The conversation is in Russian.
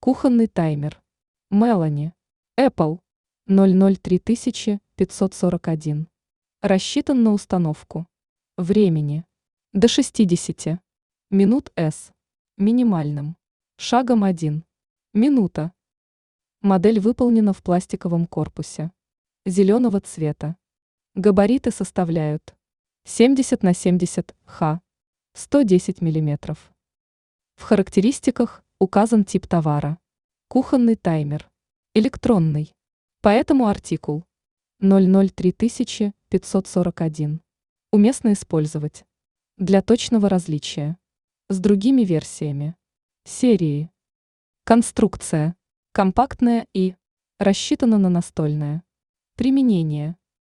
Кухонный таймер. Мелани. Apple. 003541. Рассчитан на установку. Времени. До 60 минут с. Минимальным. Шагом 1. Минута. Модель выполнена в пластиковом корпусе. Зеленого цвета. Габариты составляют 70 на 70 х. 110 мм. В характеристиках указан тип товара. Кухонный таймер. Электронный. Поэтому артикул 003541 уместно использовать для точного различия с другими версиями серии. Конструкция. Компактная и рассчитана на настольное. Применение.